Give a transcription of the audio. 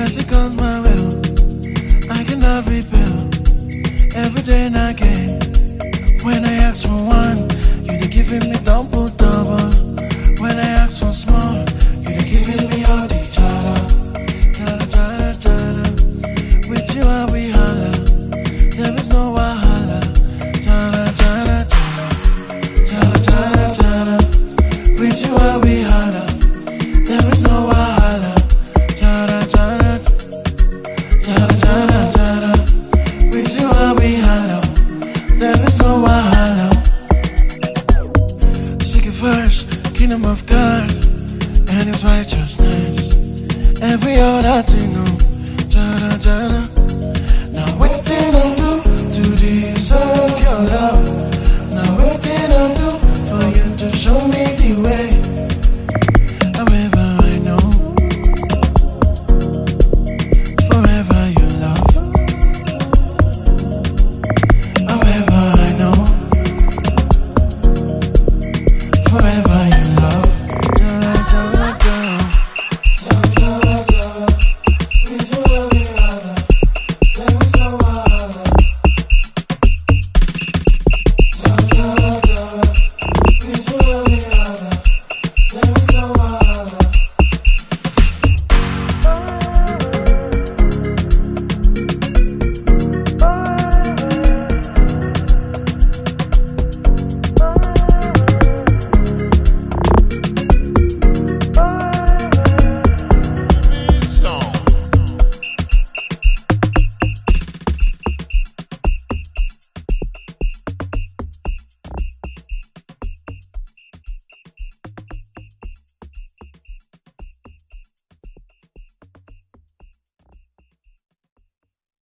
mercy comes my will. I cannot repel. Every day and again. When I ask for one, you they giving me double double. When I ask for small, you they giving me all the jara, jara, jara, jara. With you I we holla. There is no wahala. Jara, jara, jara, jara, jara, jara. With you I we holla. There is no wahala. Jara, jara, jara, jara, jara. With you I we holla. There is no wahala. Seek it first, kingdom of God and His righteousness. Every other thing, oh, jara, jara.